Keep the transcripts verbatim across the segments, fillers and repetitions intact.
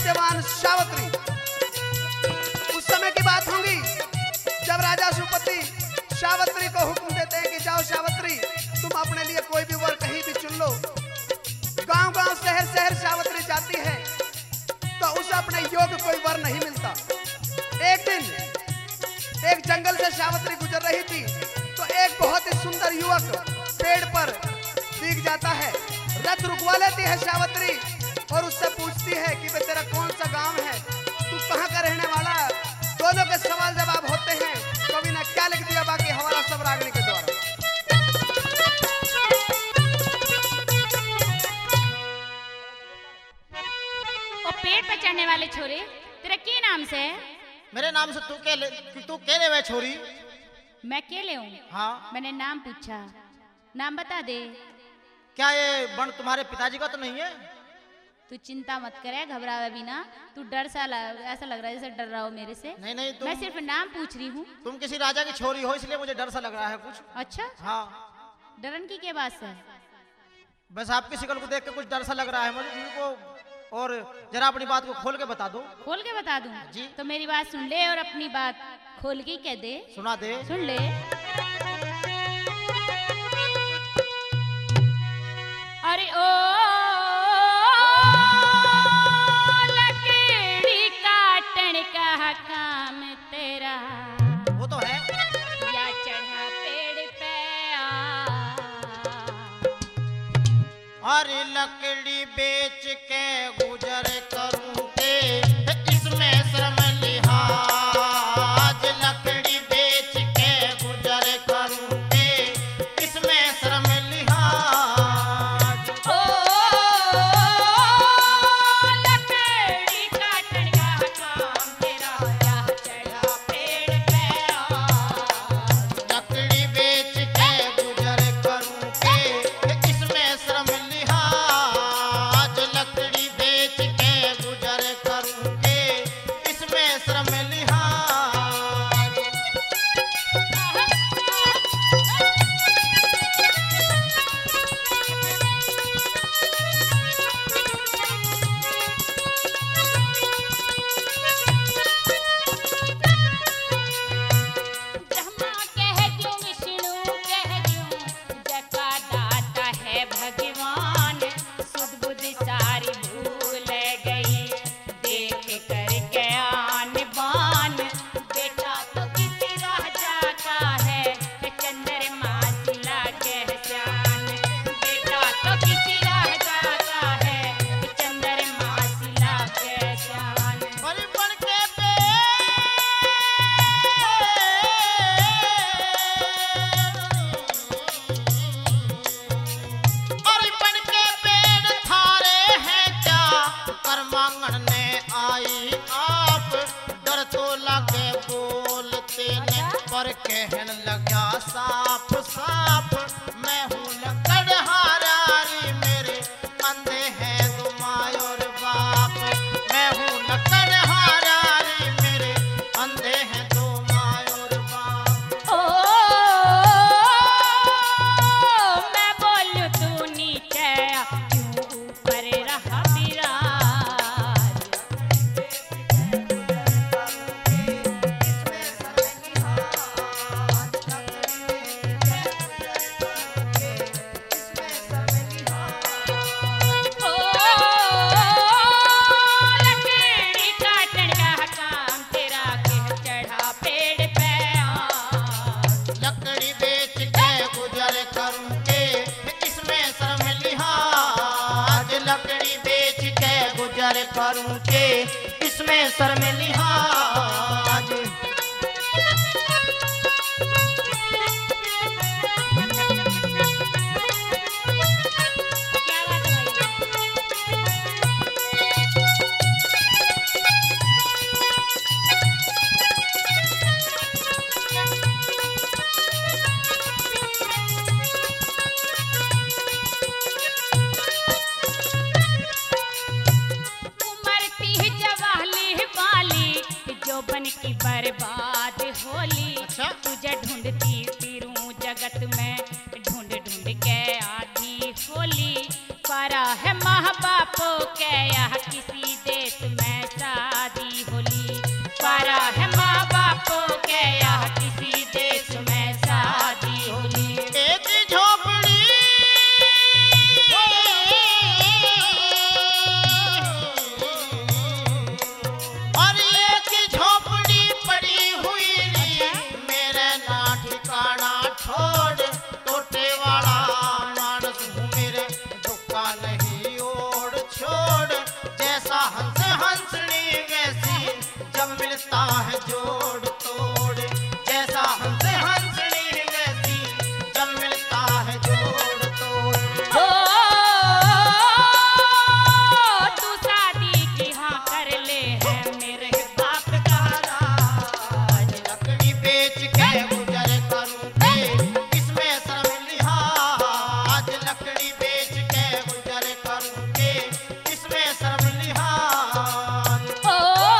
सत्यवान सावित्री। उस समय की बात होगी जब राजा सुपति सावित्री को हुक्म देते हैं कि जाओ सावित्री, तुम अपने लिए कोई भी वर कहीं भी चुन लो। गांव गांव शहर शहर सावित्री जाती है तो उसे अपने योग्य कोई वर नहीं मिलता। एक दिन एक जंगल से सावित्री गुजर रही थी तो एक बहुत ही सुंदर युवक पेड़ पर दिख जाता है। रथ रुकवा लेती है सावित्री और उससे पूछती है कि बे तेरा कौन सा गांव है, तू कहाँ का रहने वाला है। दोनों के सवाल जवाब होते हैं। कवि ने क्या लिख दिया, बाकी हमारा सब रागनी के द्वारा। ओ पेड़ पे चढ़ने वाले छोरे, तेरा के नाम से है? मेरे नाम से तू के ले, तू के ले वे छोरी? मैं केले हूँ। हाँ, मैंने नाम पूछा, नाम बता दे। क्या ये बन तुम्हारे पिताजी का तो नहीं है? तू चिंता मत करे, घबरावे भी ना। तू डर सा लग, ऐसा लग रहा है जैसे डर रहा हो मेरे से। नहीं नहीं, तुम मैं सिर्फ नाम पूछ रही हूँ। तुम किसी राजा की छोरी हो इसलिए मुझे डर सा लग रहा है कुछ। अच्छा, हाँ, डरन की क्या बात है? बस आपकी शक्ल को देख के कुछ डर सा लग रहा है मुझे मुझको। और जरा अपनी बात को खोल के बता दो। खोल के बता दूं? जी। तो मेरी बात सुन ले और अपनी बात खोल के कह दे। सुना दे। सुन ले। अरे ओ लकड़ी काटन का काम तेरा, वो तो है। या चढ़ा पेड़ पे आ। अरे लकड़ी बेच के गुजर करूं के इसमें श्रम लिहाज। लकड़ी बेच के गुजर करूं के इसमें श्रम लिहाज। ओ लकड़ी काटन का काम तेरा, या चढ़ा पेड़ पे आ। लकड़ी बेच के गुजर करूं के इसमें श्रम लिहाज। लकड़ी बेच के गुजर करूं के इसमें श्रम लिहाज। ब्रह्मा कह दूं, विष्णु कह दूं, जका दाता है भगवान। सुध बुध सारी भूल गई, देख कर ज्ञान बान। बेटा तो किसी राजा का है, चंद्रमा सिला कह श्यान। बेटा तो किसी राजा का है, चंद्रमा सिला कह श्यान। बड़ी बन के पे बड़ी बन के पेड़ थारे हैं क्या, कर मांगन ने आई आप। डर तो लगे बोलते ने पर कहन लगा साफ साफ। मैं हूँ लकड़हारी, मेरे अंधे हैं दो माँ और बाप। मैं हूँ लकड़हारी, मेरे अंधे हैं दो माँ और बाप। ओ मैं बोलूं तू नीचे आ, क्यों ऊपर रहा विराज। ओ लकड़ी काटन का काम तेरा, कह चढ़ा पेड़ पे आ। लकड़ी बेच के गुजर करूं के इसमें श्रम लिहाज। लकड़ी बेच के गुजर करूं के इसमें श्रम लिहाज। क्या बात है भाई? उमरती जवाली वाली, जो बन की बर्बाद होली। अच्छा। तुझे ढूंढती फिरूं जगत में, ढूंढ ढूंढ के आधी होली। परा है माँ बापों के, यह किसी देश में छोड़, जैसा हंस हंसनी वैसी जब मिलता है जोड़ तोड़, जैसा हंस हंसनी वैसी जब मिलता है जोड़ तोड़। ओ तू शादी की हाँ कर ले है मेरे बाप का राज। लकड़ी बेच के गुजर करूंगे इसमें शर्म लिहाज, लकड़ी बेच के गुजर करूंगे इसमें शर्म लिहाज। ओ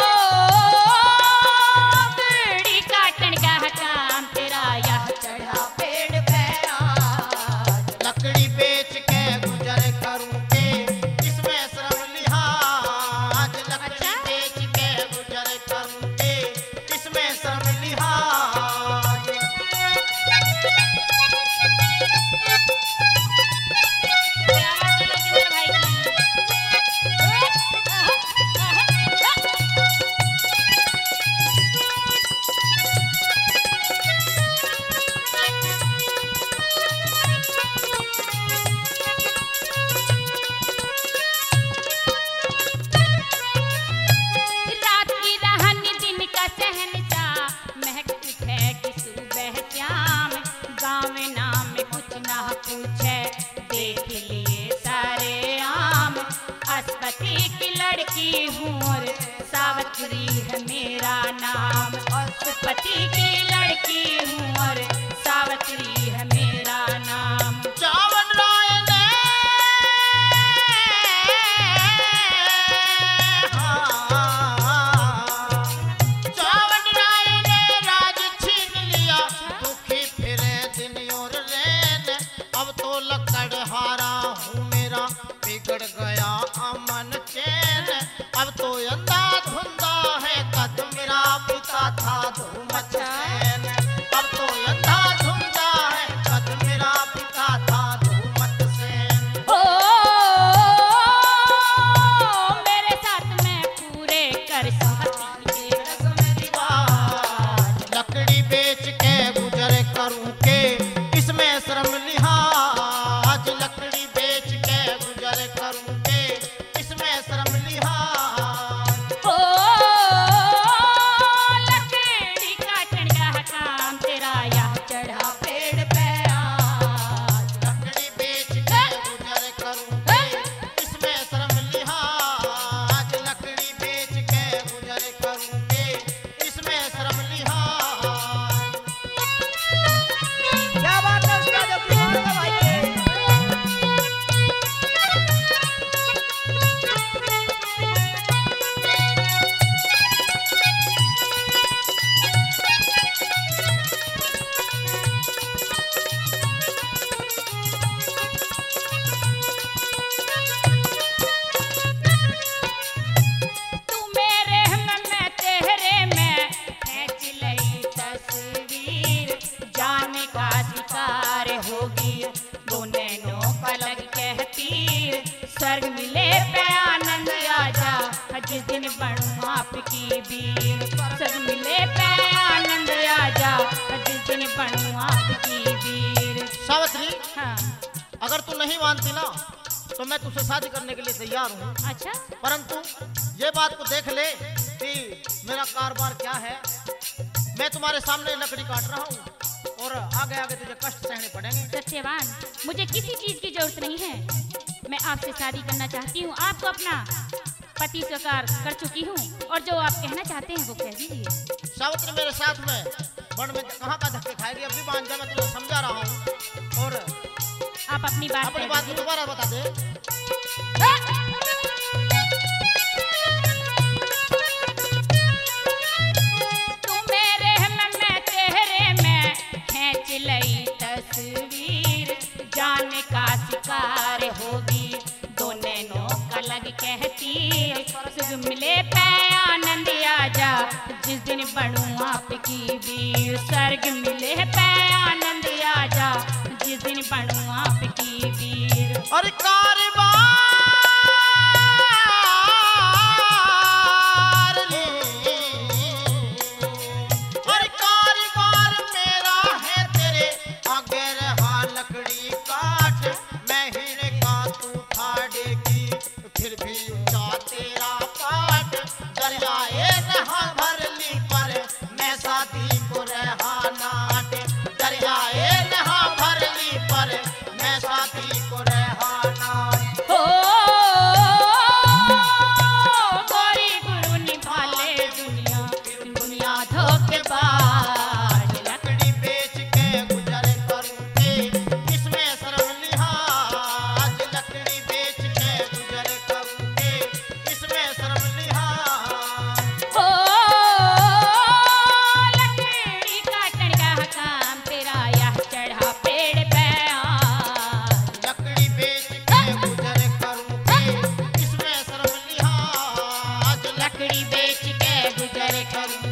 बीड़ी काटन का काम तेरा यह चढ़ा पेड़ पे आज। लकड़ी बेच के गुजर करूंगे इसमें शर्म लिहाज, लकड़ी बेच के गुजर करूंगे इसमें शर्म लिहाज। क्या बात है लखींदर भाई की? रात की रहनी दिन का शहंशाह, महक उठे कि सुबह शाम। गाँव नाम कुछ ना पूछे, देख लिए सारे आम। अस्पति की लड़की हूँ और सावित्री है मेरा नाम। अस्पति की लड़की हूँ और सावित्री है मेरा नाम। चावन राय ने हाँ, चावन राय ने राज छीन लिया, दुखी फिरे दिन और रैन। अब तो लकड़ हारा हूँ मेरा बिगड़ गया अमन चैन। अब तो अंधा धुंधा है कद मेरा पिता था धूमत सैन। अब तो अंधा धुंधा है कद मेरा पिता था धूमत सैन। ओ मेरे साथ में पूरे कर सहती के रस्म रिवाज। लकड़ी बेच के गुजर करूं के इसमें शर्म लिहाज, लकड़ी बेच के गुजर करूं के इसमें शर्म लिहाज। ओ लकड़ी काटन का काम तेरा यह चढ़ा पेड़ पे आज। लकड़ी बेच के गुजर करूं के इसमें शर्म लिहाज, लकड़ी बेच के गुजर करूं के इसमें शर्म लिहाज। क्या बात है उस्ताद अपनी बात का भाई के? तू मेरे में मैं तेरे में खींच लई तस्वीर। जाने का शिकार होगी दो नैनों का लग कहती। स्वर्ग मिले पे आनंद आजा जिस दिन बनूं आपकी वीर। स्वर्ग मिले पे आनंद आजा जिस दिन बनूं आपकी वीर। सावित्री, हाँ अगर तू नहीं मानती ना तो मैं तुझसे शादी करने के लिए तैयार हूँ, अच्छा परंतु ये बात को देख ले कि मेरा कारोबार क्या है। मैं तुम्हारे सामने लकड़ी काट रहा हूँ और आगे आगे तुझे कष्ट सहने पड़ेंगे। सत्यवान, मुझे किसी चीज की जरूरत नहीं है। मैं आपसे शादी करना चाहती हूँ। आपको अपना पति स्वीकार कर चुकी हूँ और जो आप कहना चाहते हैं वो कह दीजिए। सावित्री मेरे साथ में वन में कहाँ का धक्के खाएगी, अभी मान जा, मैं तुझे समझा रहा हूँ और आप अपनी बात अपनी कह बात को दीजिए। दोबारा बता दे। तू मेरे में मैं तेरे में खींच लई तस्वीर। जाने का शिकार होगी दो नैनों का लग कहती। सुख मिले पे आनंद आजा जिस दिन बनूं आपकी वीर। स्वर्ग मिले पे आनंद आजा जिस दिन बनूं आपकी वीर। और कारोबार रे, और कारोबार मेरा है तेरे आगे रहा लकड़ी काट। मैं हीरे का तू फाड़ेगी फिर भी ऊंचा तेरा पाट दरियाए नहा भर ली पर मैं शादी को रहा नाट दरियाए नहा भर ली पर मैं शादी को रहा नाट हो गोरी गुरु निभाले दुनिया दुनिया धोखेबाज लकड़ी बेच के गुजर करूंगी इसमें शर्म लिहाज लकड़ी बेच के गुजर करूंगी इसमें शर्म लिहाज हो लकड़ी काटने का काम तेरा यह चढ़ा पेड़ पे आज लकड़ी बेच के गुजर करूंगी इसमें शर्म लिहाज लकड़ी बेच के गुजर करूं